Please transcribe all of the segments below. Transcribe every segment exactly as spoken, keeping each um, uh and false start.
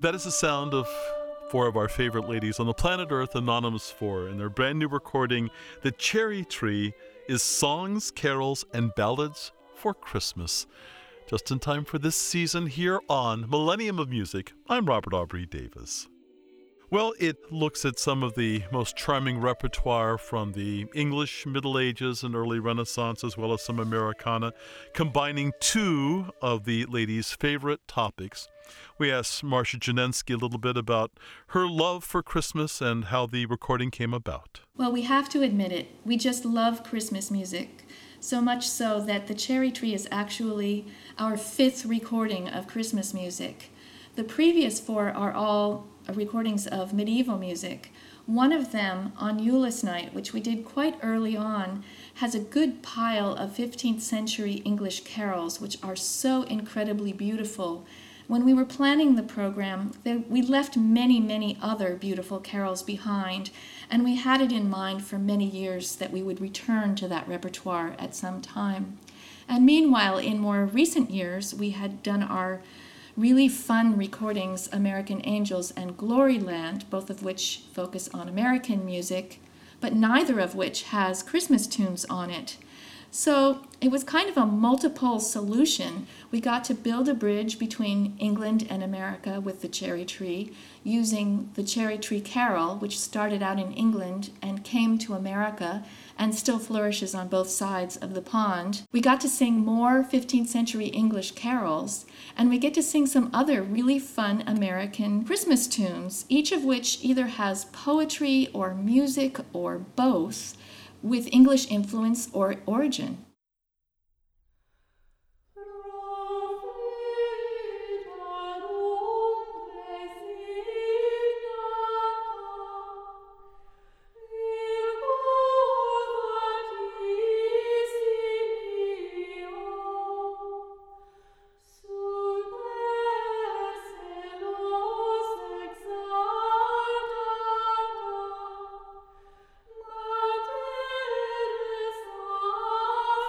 That is the sound of four of our favorite ladies on the planet Earth, Anonymous Four, and their brand new recording, The Cherry Tree, is Songs, Carols, and Ballads for Christmas. Just in time for this season here on Millennium of Music, I'm Robert Aubrey Davis. Well, it looks at some of the most charming repertoire from the English Middle Ages and early Renaissance, as well as some Americana, combining two of the ladies' favorite topics. We asked Marcia Janensky a little bit about her love for Christmas and how the recording came about. Well, we have to admit it. We just love Christmas music, so much so that The Cherry Tree is actually our fifth recording of Christmas music. The previous four are all recordings of medieval music. One of them, on Euless Night, which we did quite early on, has a good pile of fifteenth century English carols, which are so incredibly beautiful. When we were planning the program, there, we left many, many other beautiful carols behind, and we had it in mind for many years that we would return to that repertoire at some time. And meanwhile, in more recent years, we had done our really fun recordings, American Angels and Gloryland, both of which focus on American music, but neither of which has Christmas tunes on it. So it was kind of a multiple solution. We got to build a bridge between England and America with the Cherry Tree, using the Cherry Tree Carol, which started out in England and came to America and still flourishes on both sides of the pond. We got to sing more fifteenth century English carols, and we get to sing some other really fun American Christmas tunes, each of which either has poetry or music or both, with English influence or origin. Mater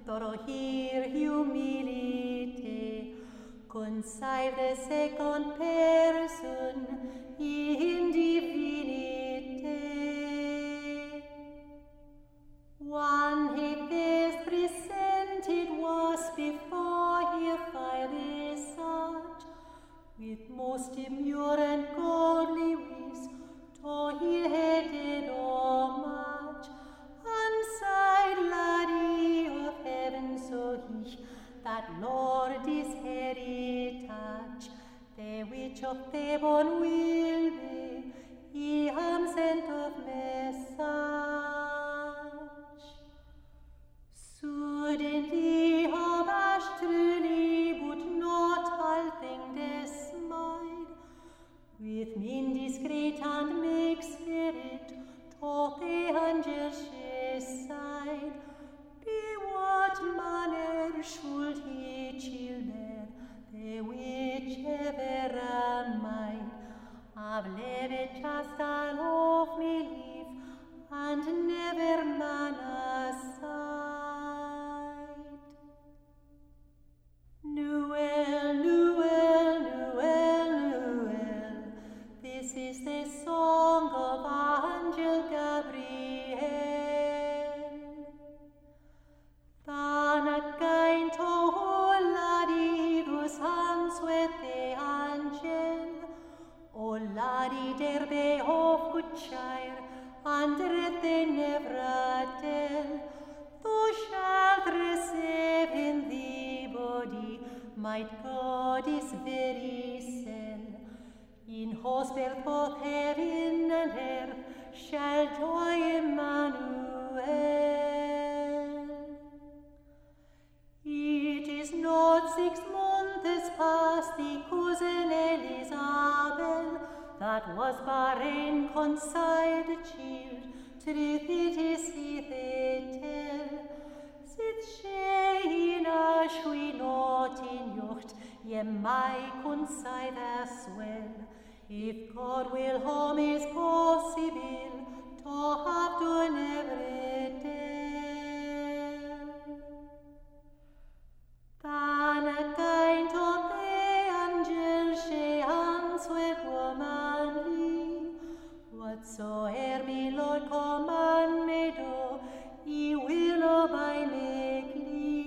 through here humility, consive the second person in divinity. One he first presented was before he fiery such, with most demure and godly ways, to he headed homage, unside laddie of heaven, so he that Lord is heritage, the which of Thebon will be, he am sent of message. Suddenly homage truly would not halting dismayed, with mean discreet and meek spirit, to the angel she sighed. Be what manner should he chill bear, the which ever might have lived just and of me live, and never man aside. Noel, Noel, Noel, Noel, this is the song of Angel Gabriel. Then again to laddie whose hands with the angel, O laddie der be of good cheer, and dread they never tell. Thou shalt receive in thee body, might God is very cell. In host both heaven and earth shall joy Emmanuel. It is not six months past the cousin Elizabeth that was barren conceived child, truth it is he they tell. Sith she in ash we not in yocht, ye may conceive as well. If God will home is possible, to have done every day. Then again to the angel she answered womanly, whatsoe'er me Lord command me do, ye will obey meekly.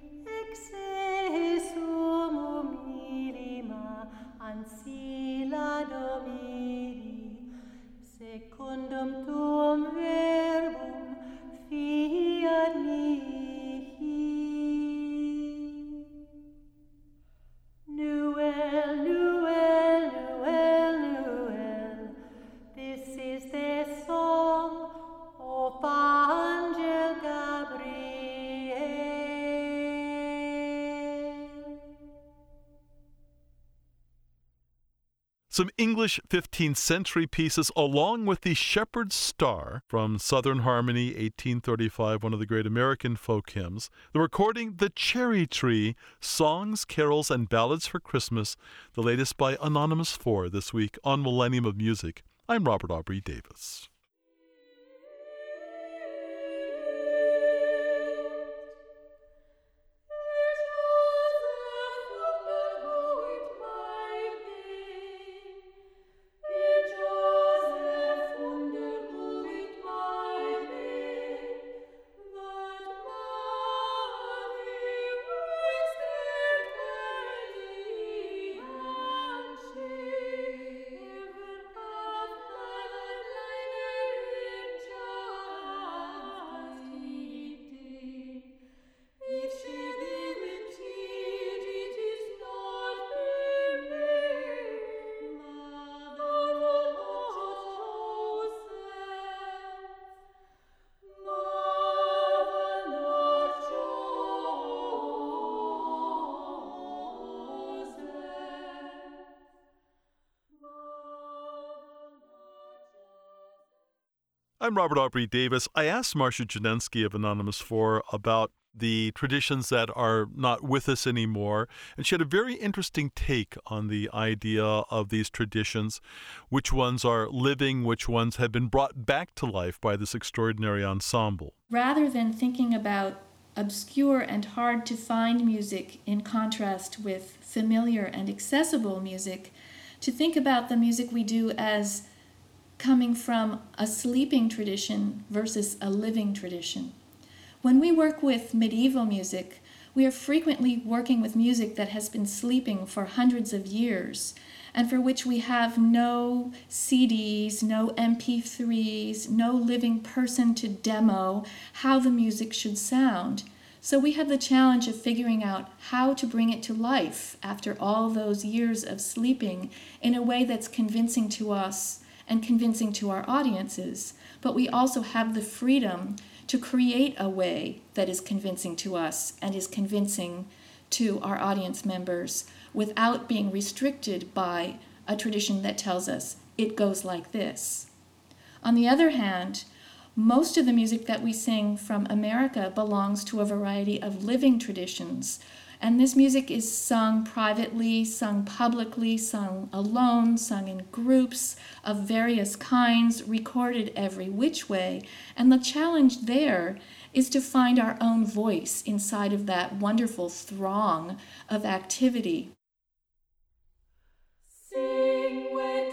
Exe sum humilima ancilla Domini, secundum tuum verbum fiat mihi. Noel, Noel, Noel, Noel, this is the song of Angel Gabriel. Some English fifteenth century pieces along with the Shepherd's Star from Southern Harmony, eighteen thirty-five, one of the great American folk hymns. The recording, The Cherry Tree, Songs, Carols, and Ballads for Christmas, the latest by Anonymous four this week on Millennium of Music. I'm Robert Aubrey Davis. I'm Robert Aubrey Davis. I asked Marcia Janensky of Anonymous four about the traditions that are not with us anymore, and she had a very interesting take on the idea of these traditions, which ones are living, which ones have been brought back to life by this extraordinary ensemble. Rather than thinking about obscure and hard to find music in contrast with familiar and accessible music, to think about the music we do as coming from a sleeping tradition versus a living tradition. When we work with medieval music, we are frequently working with music that has been sleeping for hundreds of years, and for which we have no C Ds, no M P threes, no living person to demo how the music should sound. So we have the challenge of figuring out how to bring it to life after all those years of sleeping in a way that's convincing to us and convincing to our audiences. But we also have the freedom to create a way that is convincing to us and is convincing to our audience members without being restricted by a tradition that tells us it goes like this. On the other hand, most of the music that we sing from America belongs to a variety of living traditions, and this music is sung privately, sung publicly, sung alone, sung in groups of various kinds, recorded every which way. And the challenge there is to find our own voice inside of that wonderful throng of activity. Sing with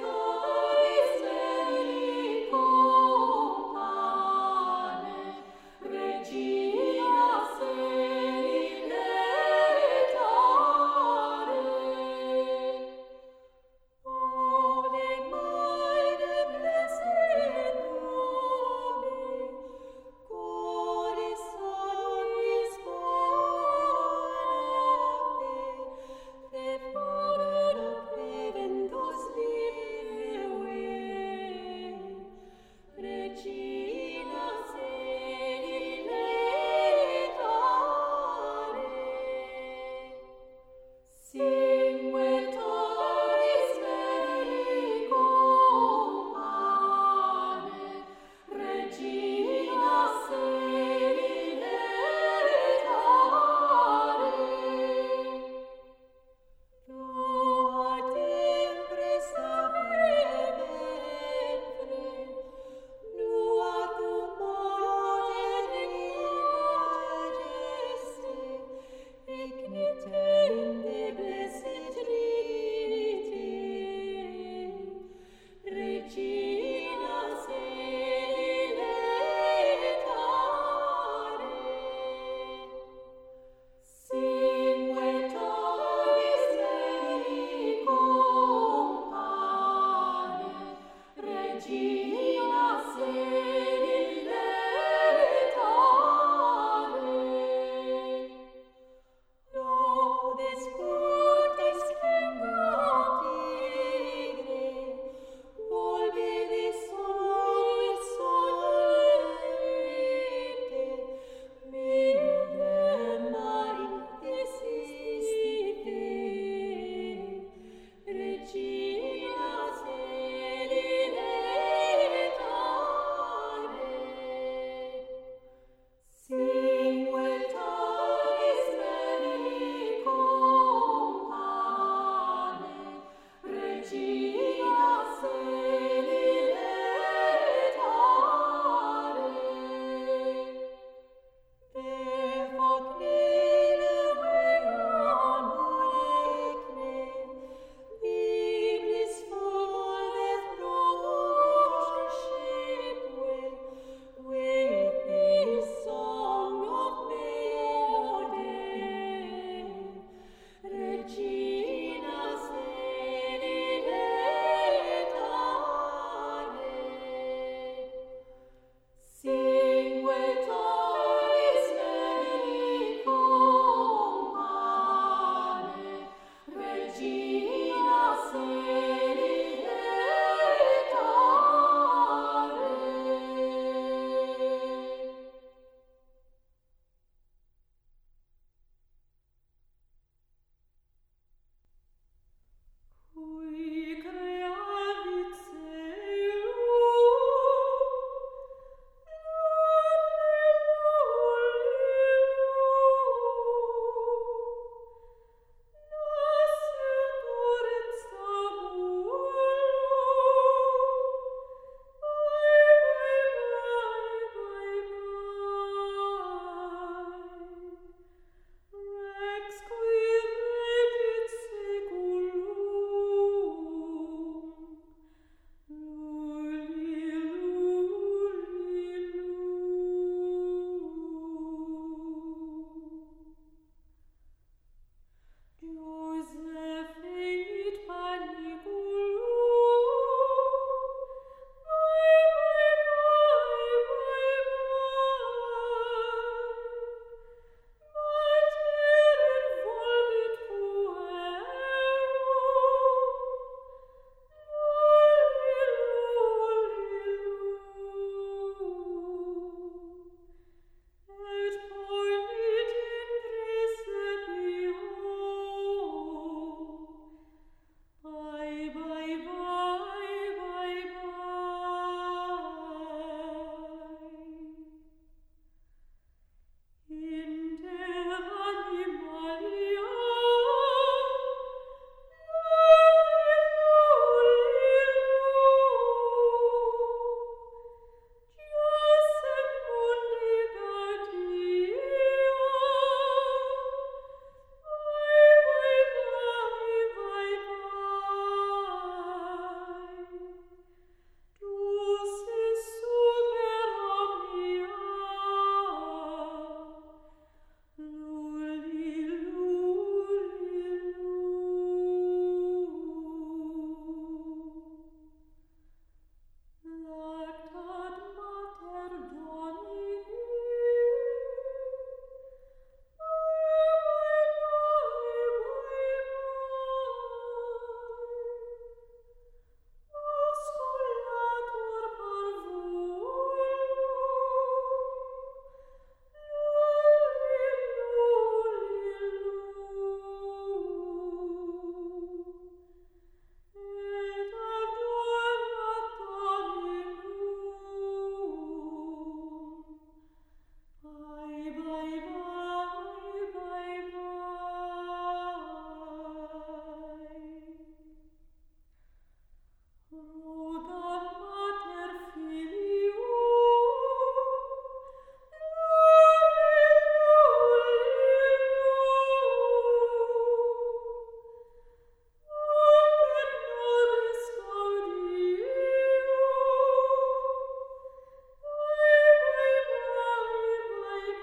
Bye.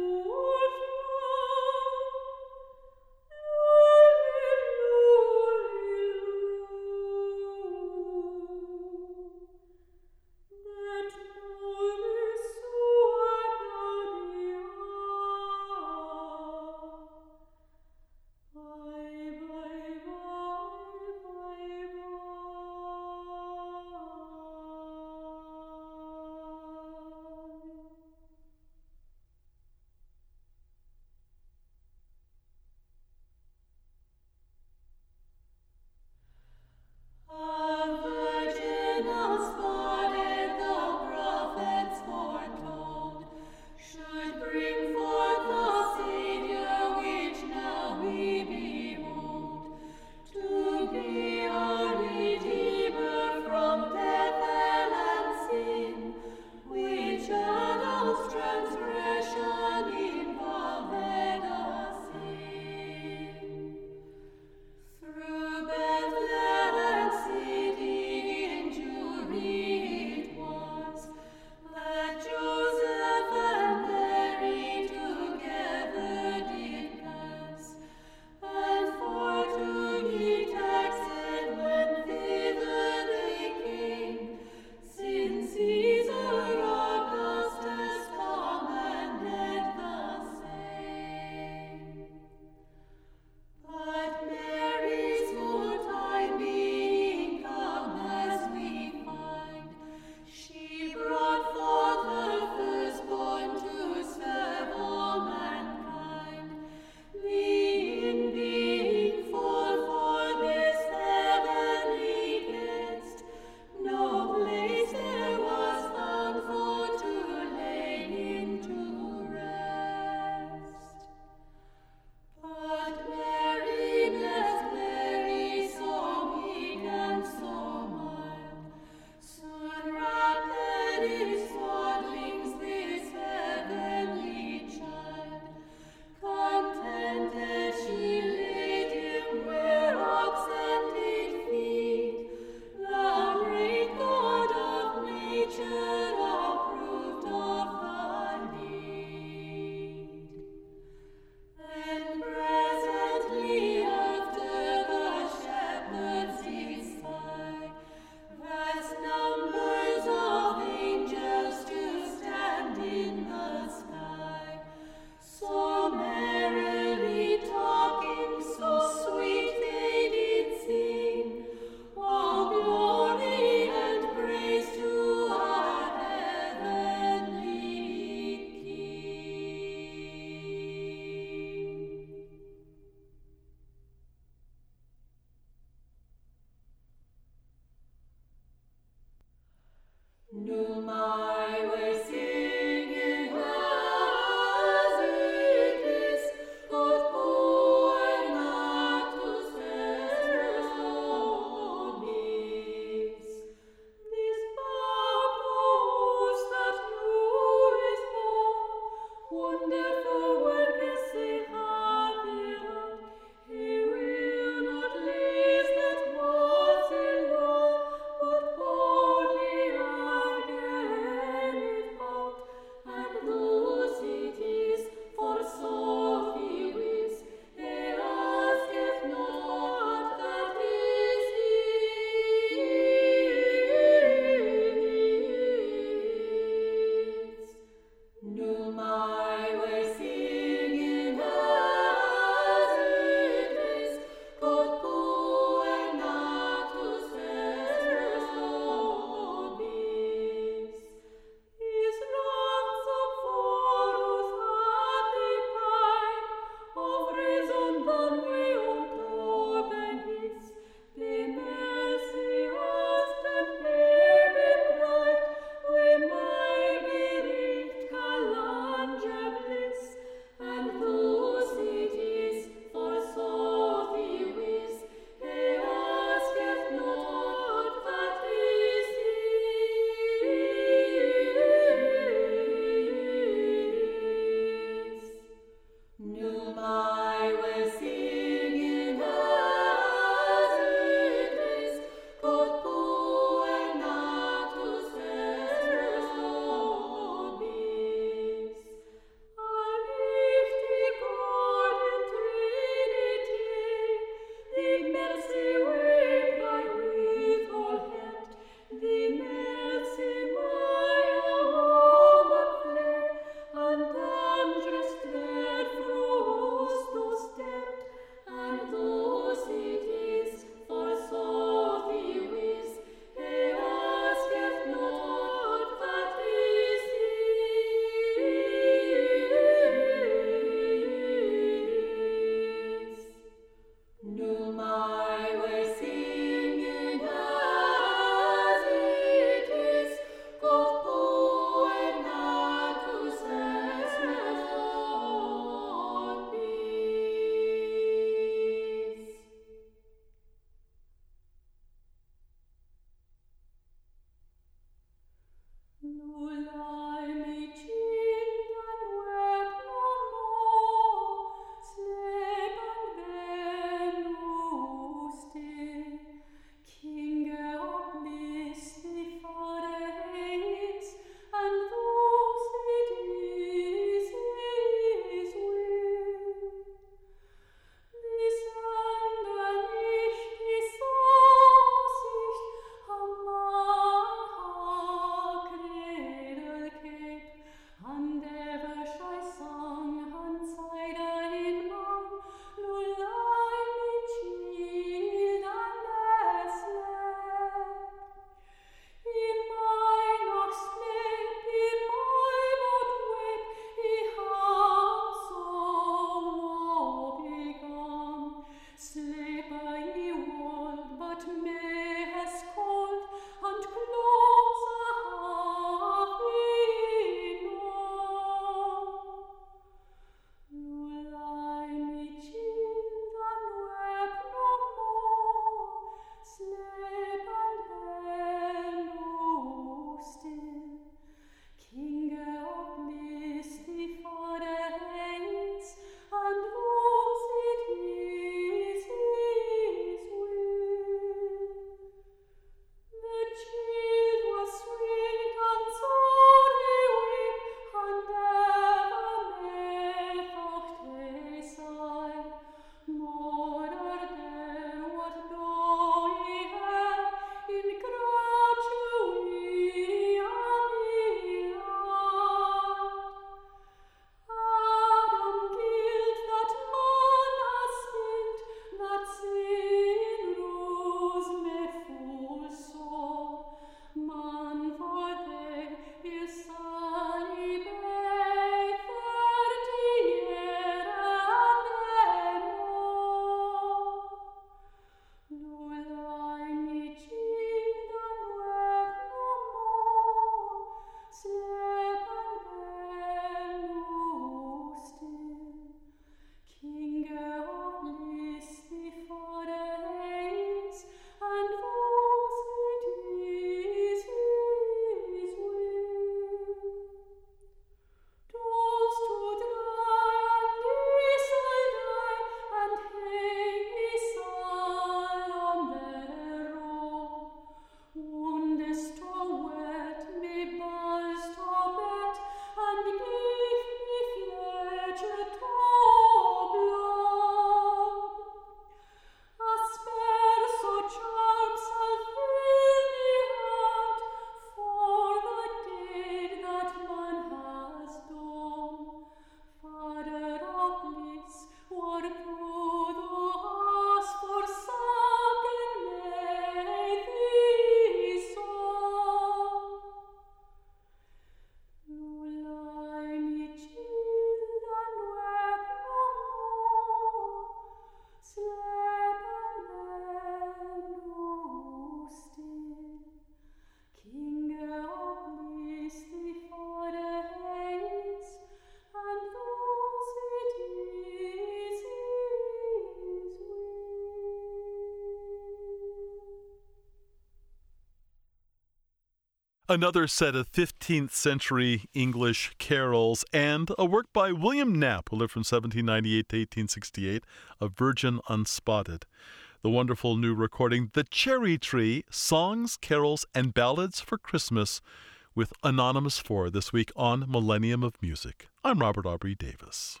Another set of fifteenth century English carols, and a work by William Knapp, who lived from seventeen ninety-eight to eighteen sixty-eight, A Virgin Unspotted. The wonderful new recording, The Cherry Tree, Songs, Carols, and Ballads for Christmas, with Anonymous four this week on Millennium of Music. I'm Robert Aubrey Davis.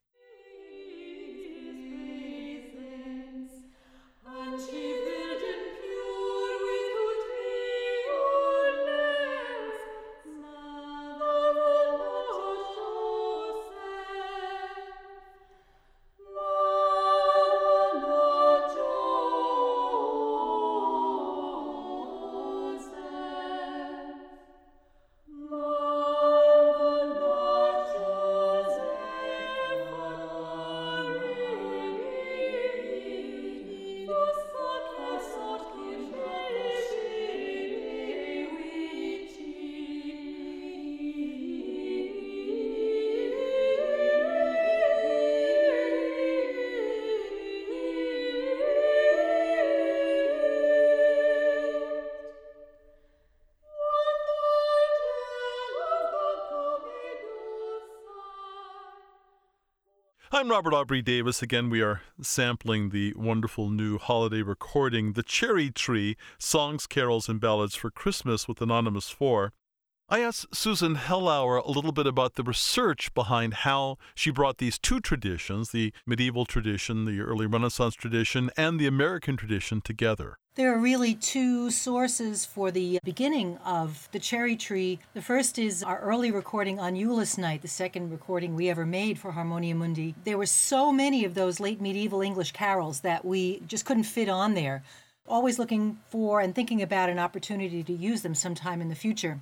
I'm Robert Aubrey Davis. Again, we are sampling the wonderful new holiday recording, The Cherry Tree, Songs, Carols, and Ballads for Christmas with Anonymous four. I asked Susan Hellauer a little bit about the research behind how she brought these two traditions, the medieval tradition, the early Renaissance tradition, and the American tradition together. There are really two sources for the beginning of the Cherry Tree. The first is our early recording on Euless Night, the second recording we ever made for Harmonia Mundi. There were so many of those late medieval English carols that we just couldn't fit on there. Always looking for and thinking about an opportunity to use them sometime in the future.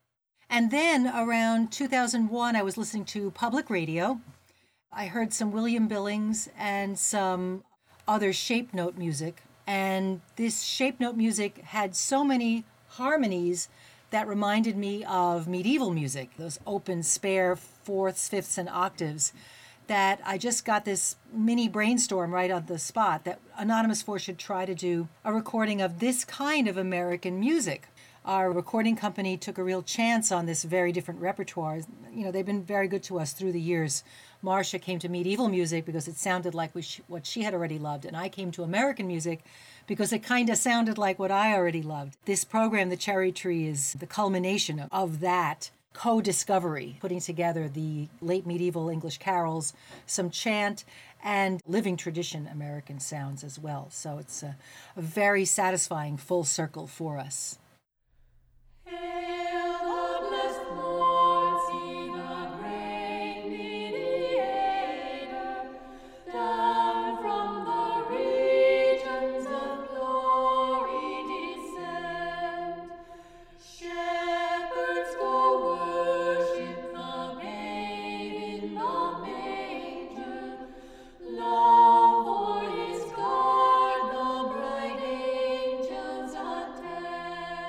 And then around two thousand one, I was listening to public radio. I heard some William Billings and some other shape note music. And this shape note music had so many harmonies that reminded me of medieval music, those open, spare fourths, fifths, and octaves, that I just got this mini brainstorm right on the spot that Anonymous four should try to do a recording of this kind of American music. Our recording company took a real chance on this very different repertoire. You know, they've been very good to us through the years. Marcia came to medieval music because it sounded like what she had already loved, and I came to American music because it kind of sounded like what I already loved. This program, The Cherry Tree, is the culmination of, of that co-discovery, putting together the late medieval English carols, some chant, and living tradition American sounds as well. So it's a, a very satisfying full circle for us. Angels attend.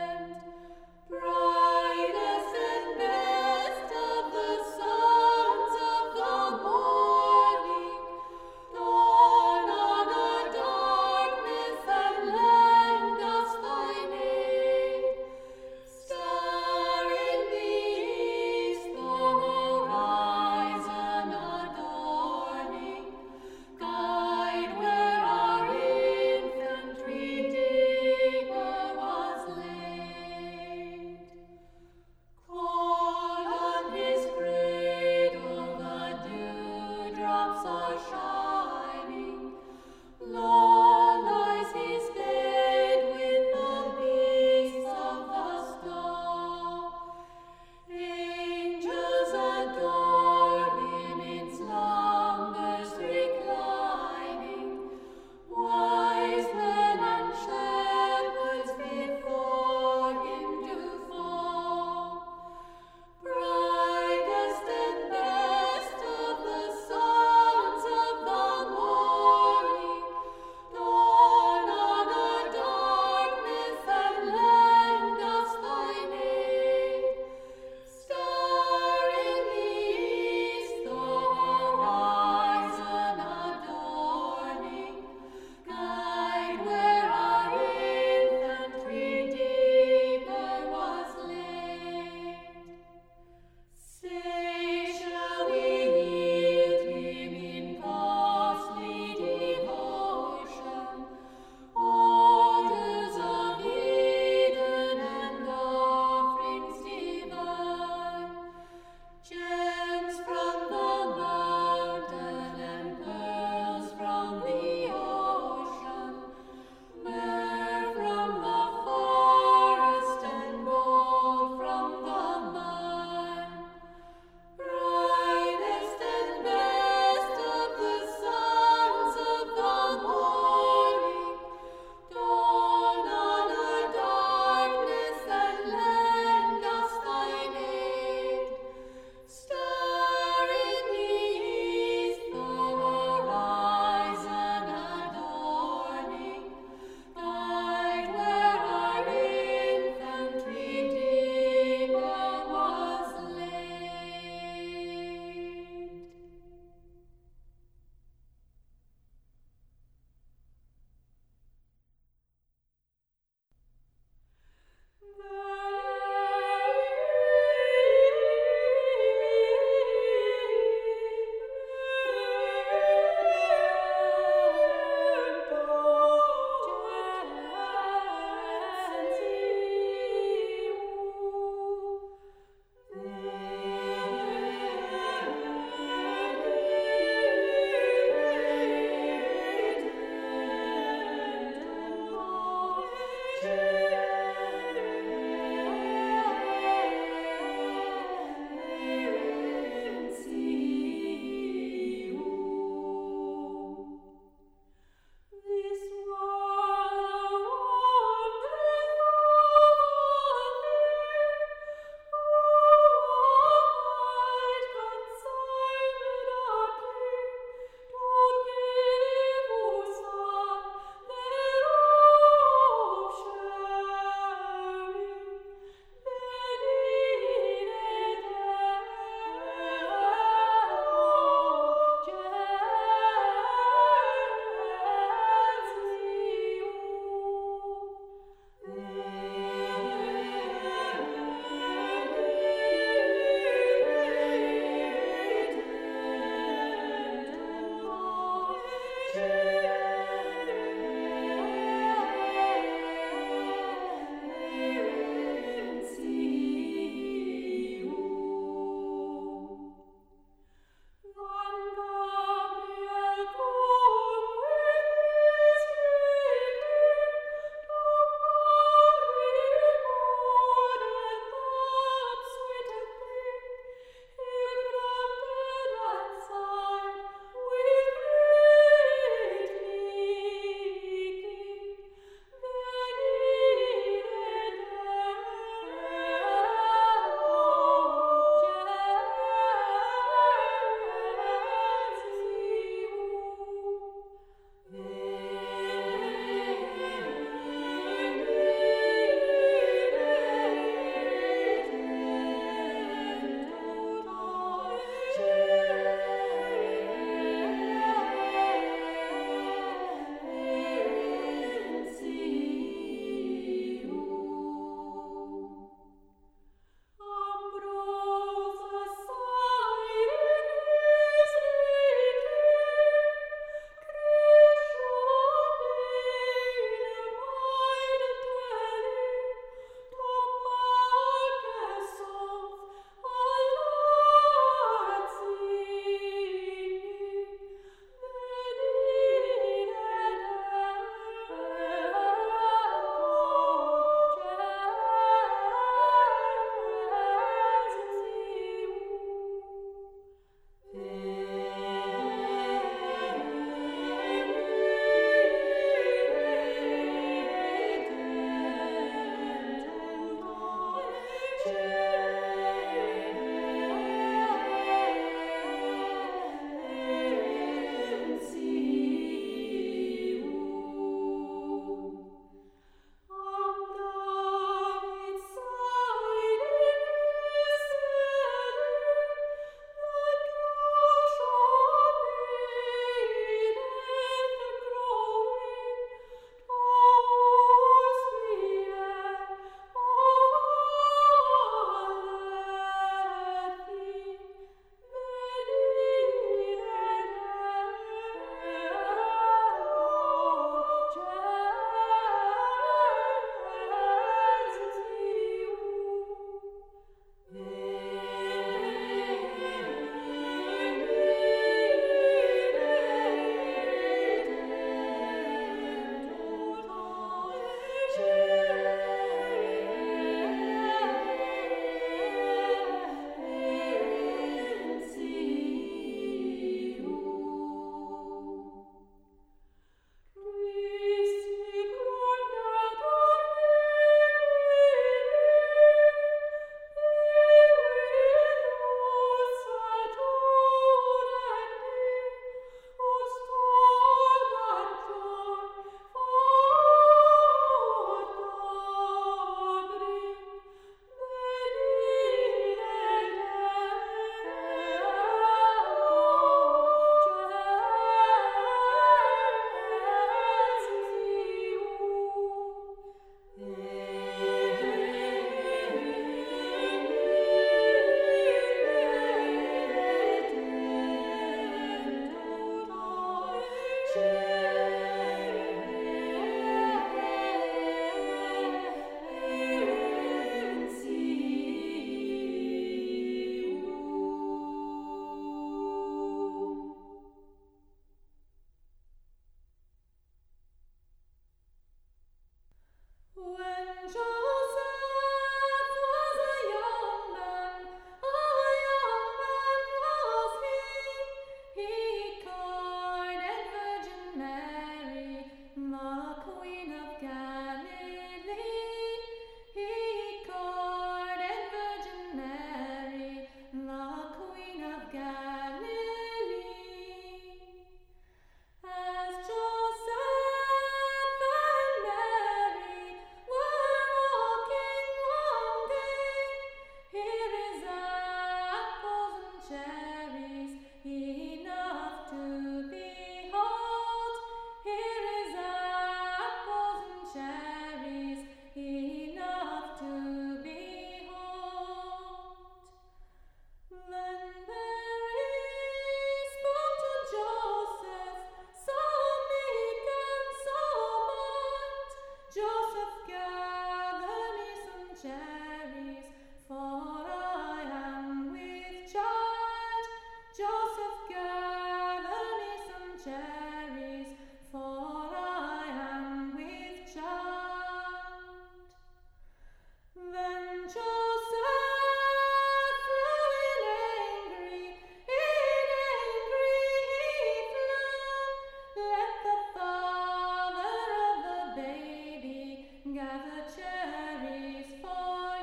cherries, for I am with child. Joseph, gather me some cherries, for I am with child. Then Joseph flew in angry, in angry he flew. Let the father of the baby gather cherries for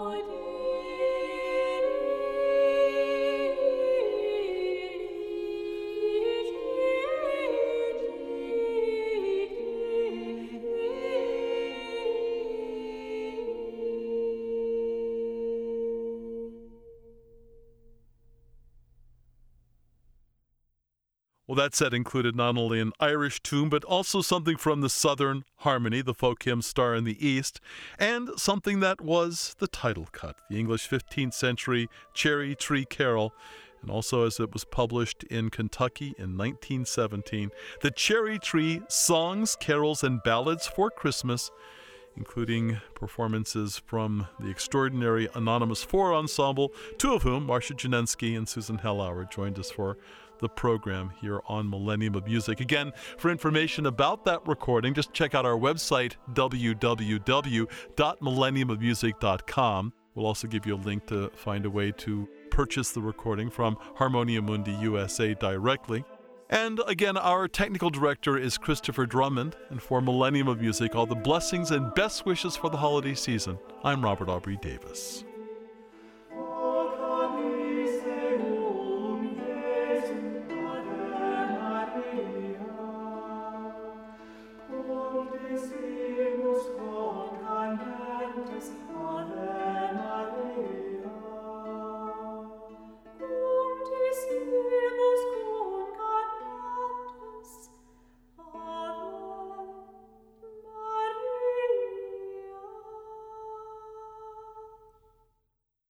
Well, that set included not only an Irish tune, but also something from the Southern Harmony, the folk hymn Star in the East, and something that was the title cut, the English fifteenth century Cherry Tree Carol, and also as it was published in Kentucky in nineteen seventeen, the Cherry Tree Songs, Carols, and Ballads for Christmas, including performances from the extraordinary Anonymous Four Ensemble, two of whom, Marcia Janensky and Susan Hellauer, joined us for the program here on Millennium of Music. Again, for information about that recording, just check out our website, w w w dot millennium of music dot com. We'll also give you a link to find a way to purchase the recording from Harmonia Mundi U S A directly. And again, our technical director is Christopher Drummond, and for Millennium of Music, all the blessings and best wishes for the holiday season, I'm Robert Aubrey Davis.